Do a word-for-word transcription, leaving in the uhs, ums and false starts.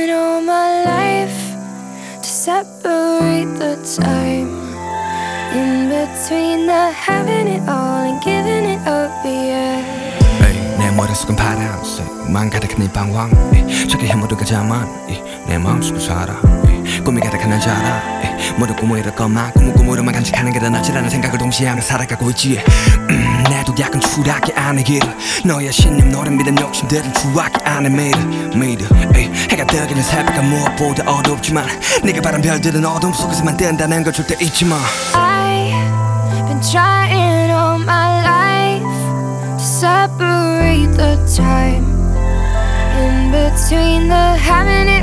trying all my life to separate the time in between the having it all and giving it up, yeah. 내 머릿속은 파란색만 가득한 네 방황 저기 해모두가 자만 내 마음속을 살아 꿈이 가득한 난 잘 알아 모두 꿈을 이룰 것만 꿈을 꿈으로만 간직하는 게 더 낫지라는 생각을 동시에 하며 살아가고 있지. 음, 나도 약간 추락해 안에 길을 너의 신념 너를 믿은 욕심들은 추락해 안에 매일 매일 에이, 해가 뜨기는 새벽은 무엇보다 어둡지만 네가 바란 별들은 어둠 속에서만 뜬다는 걸 절대 잊지 마. I've been trying all my life to separate the time in between the having it